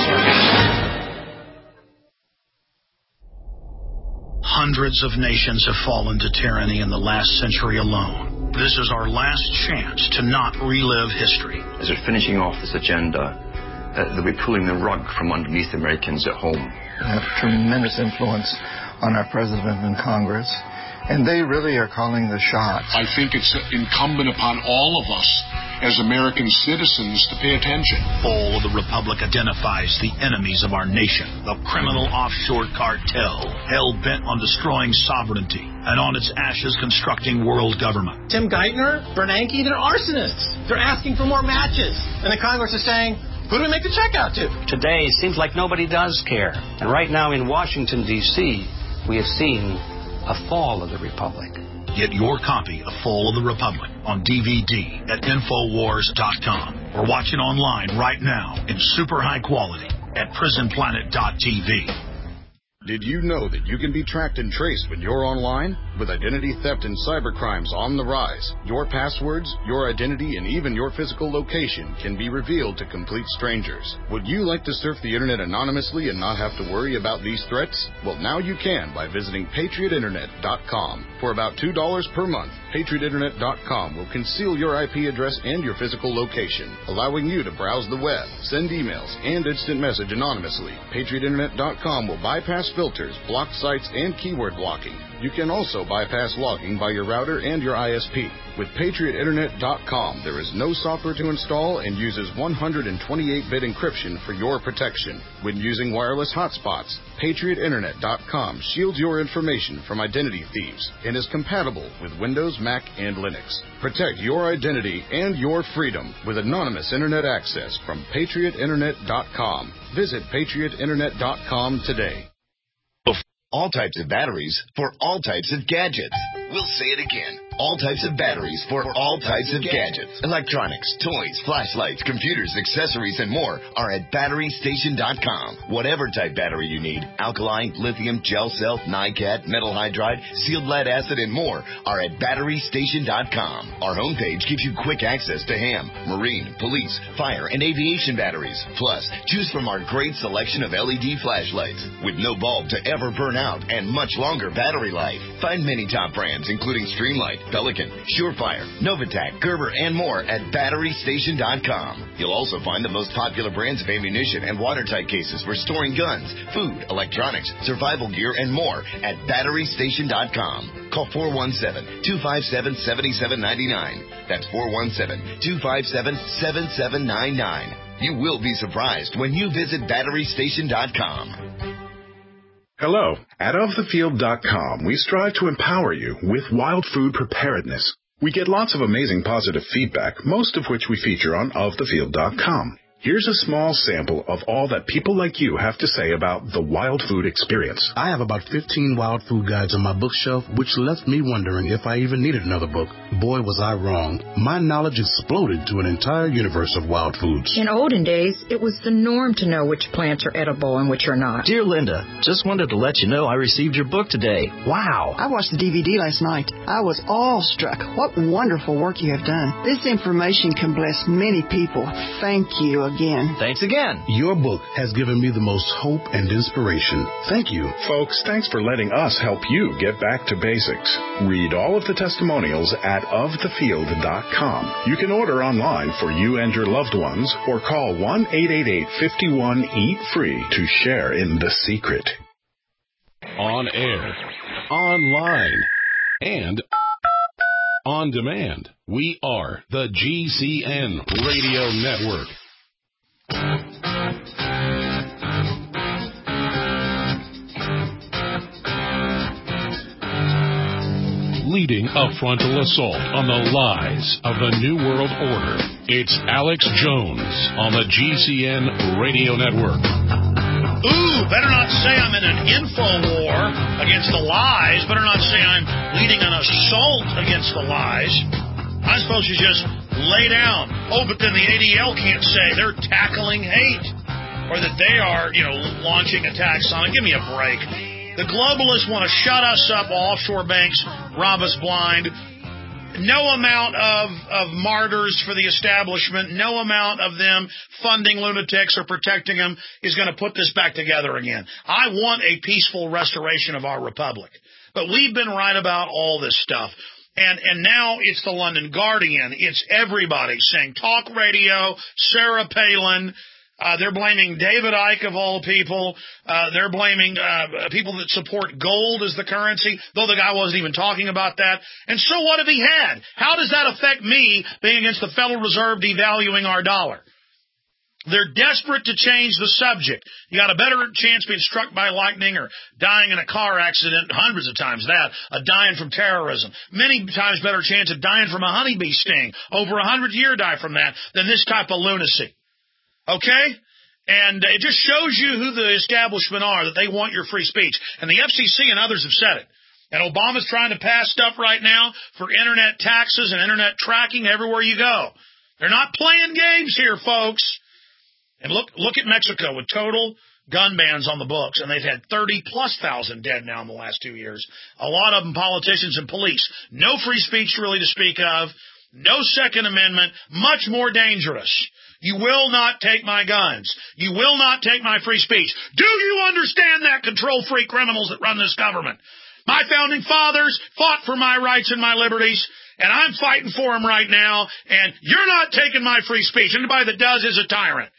Hundreds of nations have fallen to tyranny in the last century alone. This is our last chance to not relive history. As we're finishing off this agenda, they'll be pulling the rug from underneath Americans at home. They have tremendous influence on our president and Congress, and they really are calling the shots. I think it's incumbent upon all of us as American citizens to pay attention. Fall of the Republic identifies the enemies of our nation, the criminal offshore cartel, hell-bent on destroying sovereignty, and on its ashes constructing world government. Tim Geithner, Bernanke, they're arsonists. They're asking for more matches. And the Congress is saying, who do we make the check out to? Today, it seems like nobody does care. And right now in Washington, D.C., we have seen a fall of the Republic. Get your copy of Fall of the Republic on DVD at Infowars.com or watch it online right now in super high quality at PrisonPlanet.tv. Did you know that you can be tracked and traced when you're online? With identity theft and cybercrimes on the rise, your passwords, your identity, and even your physical location can be revealed to complete strangers. Would you like to surf the internet anonymously and not have to worry about these threats? Well, now you can by visiting PatriotInternet.com. For about $2 per month, PatriotInternet.com will conceal your IP address and your physical location, allowing you to browse the web, send emails, and instant message anonymously. PatriotInternet.com will bypass filters, block sites, and keyword blocking. You can also bypass logging by your router and your ISP. With PatriotInternet.com, there is no software to install and uses 128-bit encryption for your protection. When using wireless hotspots, PatriotInternet.com shields your information from identity thieves and is compatible with Windows, Mac, and Linux. Protect your identity and your freedom with anonymous Internet access from PatriotInternet.com. Visit PatriotInternet.com today. All types of batteries for all types of gadgets. We'll say it again. All types of batteries for all types of gadgets. Electronics, toys, flashlights, computers, accessories, and more are at BatteryStation.com. Whatever type battery you need, alkaline, lithium, gel cell, NiCad, metal hydride, sealed lead acid, and more are at BatteryStation.com. Our homepage gives you quick access to ham, marine, police, fire, and aviation batteries. Plus, choose from our great selection of LED flashlights with no bulb to ever burn out and much longer battery life. Find many top brands including Streamlight, Pelican, Surefire, Novatac, Gerber, and more at BatteryStation.com. You'll also find the most popular brands of ammunition and watertight cases for storing guns, food, electronics, survival gear, and more at BatteryStation.com. Call 417-257-7799. That's 417-257-7799. You will be surprised when you visit BatteryStation.com. Hello. At OfTheField.com, we strive to empower you with wild food preparedness. We get lots of amazing positive feedback, most of which we feature on OfTheField.com. Here's a small sample of all that people like you have to say about the wild food experience. I have about 15 wild food guides on my bookshelf, which left me wondering if I even needed another book. Boy, was I wrong. My knowledge exploded to an entire universe of wild foods. In olden days, it was the norm to know which plants are edible and which are not. Dear Linda, just wanted to let you know I received your book today. Wow. I watched the DVD last night. I was awestruck. What wonderful work you have done. This information can bless many people. Thank you again. Thanks again. Your book has given me the most hope and inspiration. Thank you. Folks, thanks for letting us help you get back to basics. Read all of the testimonials at ofthefield.com. You can order online for you and your loved ones or call 1-888-51-EAT-FREE to share in the secret. On air, online, and on demand. We are the GCN Radio Network. Leading a frontal assault on the lies of the New World Order. It's Alex Jones on the GCN Radio Network. Ooh, better not say I'm in an info war against the lies. Better not say I'm leading an assault against the lies. I'm supposed to just lay down. Oh, but then the ADL can't say they're tackling hate or that they are, launching attacks on it. Give me a break. The globalists want to shut us up, offshore banks, rob us blind. No amount of martyrs for the establishment, no amount of them funding lunatics or protecting them is going to put this back together again. I want a peaceful restoration of our republic. But we've been right about all this stuff. And now it's the London Guardian. It's everybody saying talk radio, Sarah Palin. They're blaming David Icke of all people. They're blaming people that support gold as the currency, though the guy wasn't even talking about that. And so what have he had? How does that affect me being against the Federal Reserve devaluing our dollar? They're desperate to change the subject. You got a better chance being struck by lightning or dying in a car accident, hundreds of times that, dying from terrorism. Many times better chance of dying from a honeybee sting, over 100-year die from that, than this type of lunacy. Okay? And it just shows you who the establishment are, that they want your free speech. And the FCC and others have said it. And Obama's trying to pass stuff right now for internet taxes and internet tracking everywhere you go. They're not playing games here, folks. And look at Mexico with total gun bans on the books, and they've had 30-plus thousand dead now in the last 2 years. A lot of them politicians and police. No free speech really to speak of. No Second Amendment. Much more dangerous. You will not take my guns. You will not take my free speech. Do you understand that, control-freak criminals that run this government? My founding fathers fought for my rights and my liberties, and I'm fighting for them right now, and you're not taking my free speech. Anybody that does is a tyrant.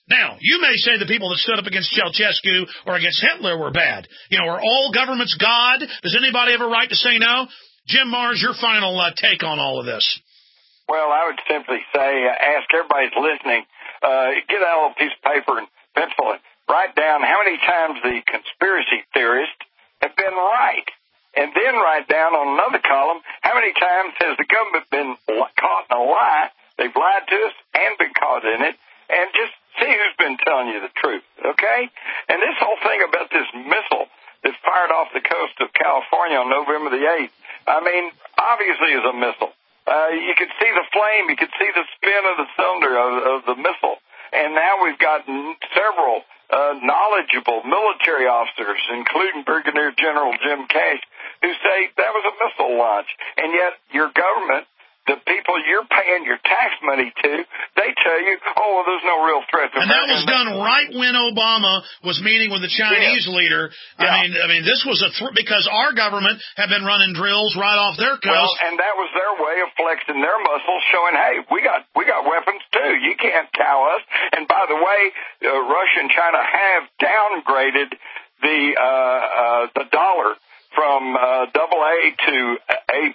Now, you may say the people that stood up against Ceausescu or against Hitler were bad. Are all governments God? Does anybody have a right to say no? Jim Marrs, your final take on all of this. Well, I would simply say, ask everybody that's listening, get out a little piece of paper and pencil and write down how many times the conspiracy theorists have been right. And then write down on another column, how many times has the government been caught in a lie? They've lied to us and been caught in it. And just see who's been telling you the truth, okay? And this whole thing about this missile that fired off the coast of California on November the 8th, I mean, obviously is a missile. You could see the flame. You could see the spin of the cylinder of the missile. And now we've got several knowledgeable military officers, including Brigadier General Jim Cash, who say that was a missile launch. And yet your government, the people you're paying your tax money to, they tell you, oh, well, there's no real threat. And that was done right when Obama was meeting with the Chinese leader. Yeah. I mean, this was because our government had been running drills right off their coast. Well, and that was their way of flexing their muscles, showing, hey, we got weapons too. You can't cow us. And by the way, Russia and China have downgraded the dollar from AA to A+.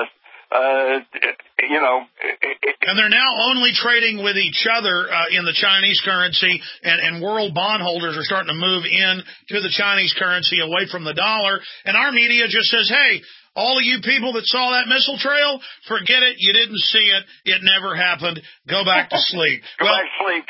And they're now only trading with each other in the Chinese currency, and world bondholders are starting to move in to the Chinese currency away from the dollar. And our media just says, hey, all of you people that saw that missile trail, forget it. You didn't see it. It never happened. Go back to sleep. Go back to sleep.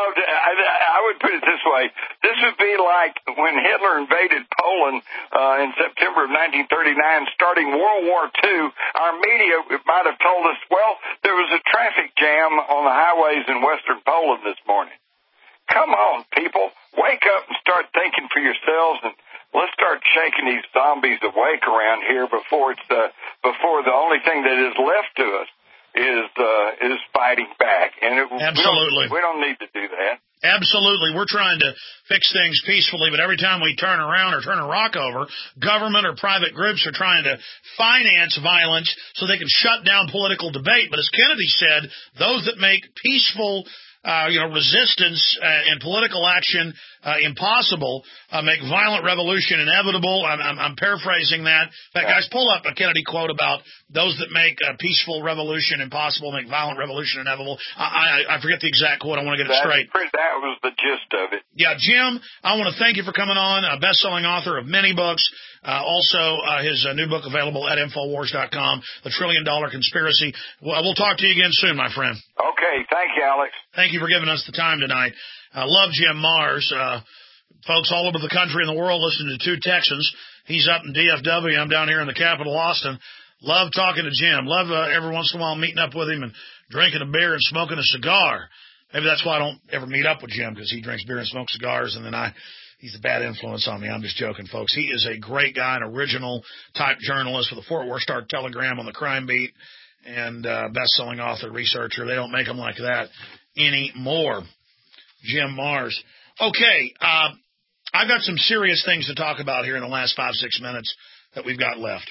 I would put it this way. This would be like when Hitler invaded Poland in September of 1939, starting World War II. Our media might have told us, well, there was a traffic jam on the highways in western Poland this morning. Come on, people. Wake up and start thinking for yourselves, and let's start shaking these zombies awake around here before the only thing that is left to us is fighting back. And absolutely, we don't need to do that. Absolutely. We're trying to fix things peacefully, but every time we turn around or turn a rock over, government or private groups are trying to finance violence so they can shut down political debate. But as Kennedy said, those that make peaceful resistance and political action impossible, make violent revolution inevitable. I'm paraphrasing that. In fact, guys, pull up a Kennedy quote about those that make a peaceful revolution impossible, make violent revolution inevitable. I forget the exact quote. I want to get it straight. That was the gist of it. Yeah, Jim, I want to thank you for coming on, a best-selling author of many books. Also, his new book available at Infowars.com, The $1 Trillion Conspiracy. We'll talk to you again soon, my friend. Okay. Thank you, Alex. Thank you for giving us the time tonight. I love Jim Marrs. Folks all over the country and the world listen to two Texans. He's up in DFW. I'm down here in the capital, Austin. Love talking to Jim. Love every once in a while meeting up with him and drinking a beer and smoking a cigar. Maybe that's why I don't ever meet up with Jim, because he drinks beer and smokes cigars, and then he's a bad influence on me. I'm just joking, folks. He is a great guy, an original-type journalist for the Fort Worth Star-Telegram on the crime beat, and best-selling author, researcher. They don't make them like that anymore. Jim Marrs. Okay, I've got some serious things to talk about here in the last 5-6 minutes that we've got left.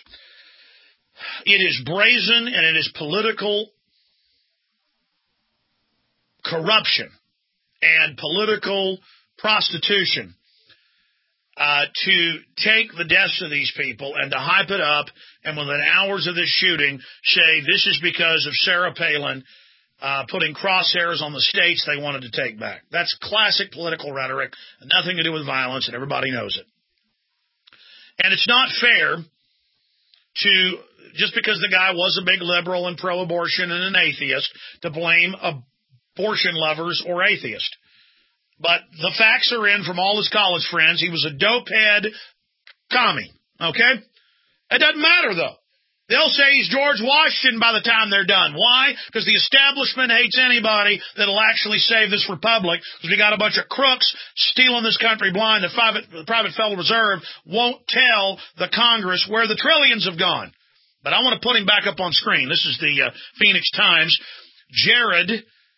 It is brazen and it is political corruption and political prostitution to take the deaths of these people and to hype it up and within hours of this shooting say this is because of Sarah Palin putting crosshairs on the states they wanted to take back. That's classic political rhetoric, nothing to do with violence, and everybody knows it. And it's not fair to, just because the guy was a big liberal and pro-abortion and an atheist, to blame abortion lovers or atheists. But the facts are in from all his college friends. He was a dopehead commie, okay? It doesn't matter, though. They'll say he's George Washington by the time they're done. Why? Because the establishment hates anybody that'll actually save this republic, because we got a bunch of crooks stealing this country blind. The private Federal Reserve won't tell the Congress where the trillions have gone. But I want to put him back up on screen. This is the Phoenix Times. Jared,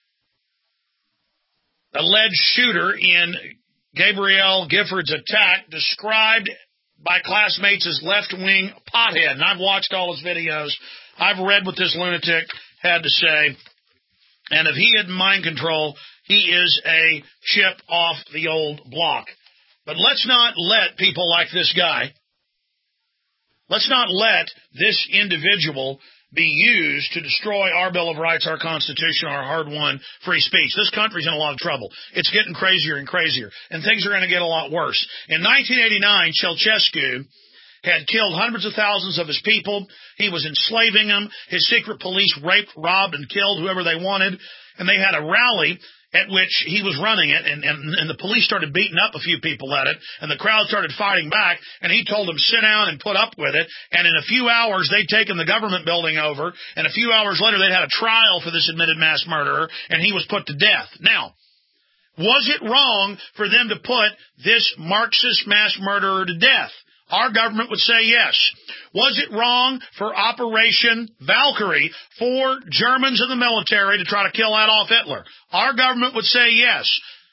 alleged shooter in Gabrielle Gifford's attack, described by classmates as left-wing pothead. And I've watched all his videos. I've read what this lunatic had to say. And if he had mind control, He is a chip off the old block. But let's not let people like this guy, let's not let this individual be used to destroy our Bill of Rights, our Constitution, our hard-won free speech. This country's in a lot of trouble. It's getting crazier and crazier, and things are going to get a lot worse. In 1989, Ceausescu had killed hundreds of thousands of his people. He was enslaving them. His secret police raped, robbed, and killed whoever they wanted. And they had a rally at which he was running it, and the police started beating up a few people at it, and the crowd started fighting back, and he told them sit down and put up with it, and in a few hours they'd taken the government building over, and a few hours later they'd had a trial for this admitted mass murderer, and he was put to death. Now, was it wrong for them to put this Marxist mass murderer to death? Our government would say yes. Was it wrong for Operation Valkyrie for Germans in the military to try to kill Adolf Hitler? Our government would say yes.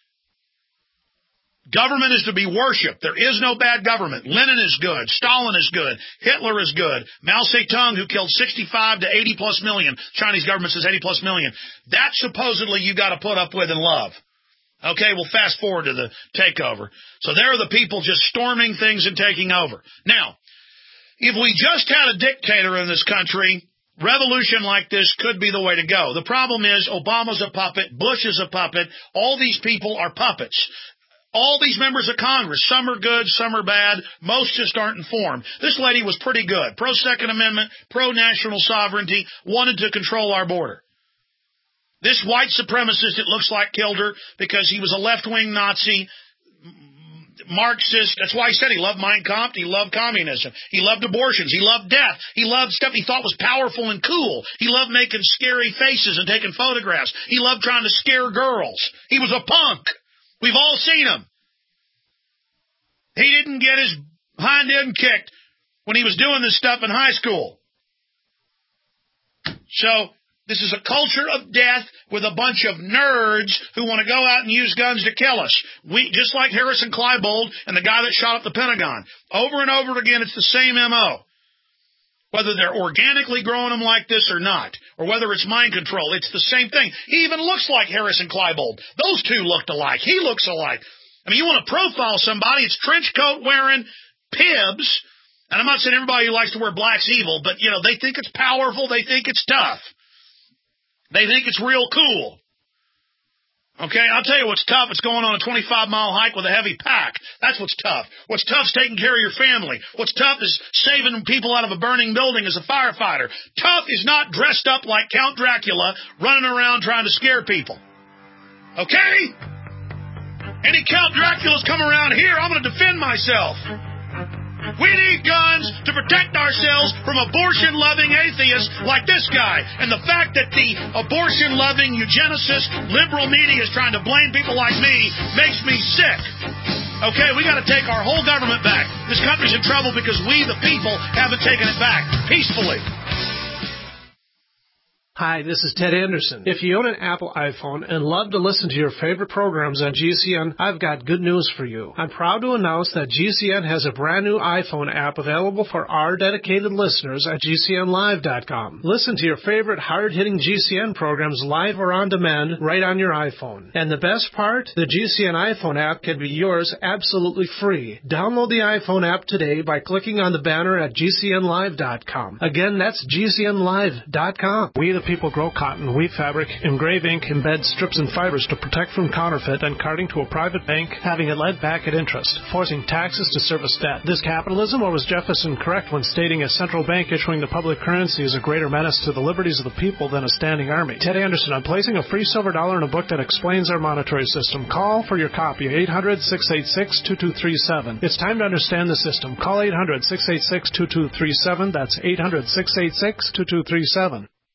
Government is to be worshipped. There is no bad government. Lenin is good. Stalin is good. Hitler is good. Mao Zedong, who killed 65 to 80 plus million. Chinese government says 80 plus million. That supposedly you got to put up with and love. Okay, we'll fast forward to the takeover. So there are the people just storming things and taking over. Now, if we just had a dictator in this country, revolution like this could be the way to go. The problem is Obama's a puppet, Bush is a puppet, all these people are puppets. All these members of Congress, some are good, some are bad, most just aren't informed. This lady was pretty good. Pro-Second Amendment, pro-national sovereignty, wanted to control our border. This white supremacist, it looks like, killed her because he was a left-wing Nazi, Marxist. That's why he said he loved Mein Kampf. He loved communism. He loved abortions. He loved death. He loved stuff he thought was powerful and cool. He loved making scary faces and taking photographs. He loved trying to scare girls. He was a punk. We've all seen him. He didn't get his hind end kicked when he was doing this stuff in high school. So this is a culture of death with a bunch of nerds who want to go out and use guns to kill us. Just like Harrison Kleinbold and the guy that shot up the Pentagon. Over and over again, it's the same M.O. Whether they're organically growing them like this or not, or whether it's mind control, it's the same thing. He even looks like Harrison Kleinbold. Those two looked alike. He looks alike. I mean, you want to profile somebody, it's trench coat wearing, pibs, and I'm not saying everybody who likes to wear black's evil, but, you know, they think it's powerful, they think it's tough. They think it's real cool. Okay, I'll tell you what's tough. It's going on a 25-mile hike with a heavy pack. That's what's tough. What's tough is taking care of your family. What's tough is saving people out of a burning building as a firefighter. Tough is not dressed up like Count Dracula running around trying to scare people. Okay? Any Count Draculas come around here, I'm going to defend myself. We need guns to protect ourselves from abortion-loving atheists like this guy. And the fact that the abortion-loving, eugenicist, liberal media is trying to blame people like me makes me sick. Okay, we got to take our whole government back. This country's in trouble because we, the people, haven't taken it back peacefully. Hi, this is Ted Anderson. If you own an Apple iPhone and love to listen to your favorite programs on GCN, I've got good news for you. I'm proud to announce that GCN has a brand new iPhone app available for our dedicated listeners at GCNlive.com. Listen to your favorite hard-hitting GCN programs live or on demand right on your iPhone. And the best part? The GCN iPhone app can be yours absolutely free. Download the iPhone app today by clicking on the banner at GCNlive.com. Again, that's GCNlive.com. We the people grow cotton, weave fabric, engrave ink, embed strips and fibers to protect from counterfeit and carting to a private bank, having it lent back at interest, forcing taxes to service debt. This capitalism, or was Jefferson correct when stating a central bank issuing the public currency is a greater menace to the liberties of the people than a standing army? Ted Anderson, I'm placing a free silver dollar in a book that explains our monetary system. Call for your copy, 800-686-2237. It's time to understand the system. Call 800-686-2237. That's 800-686-2237.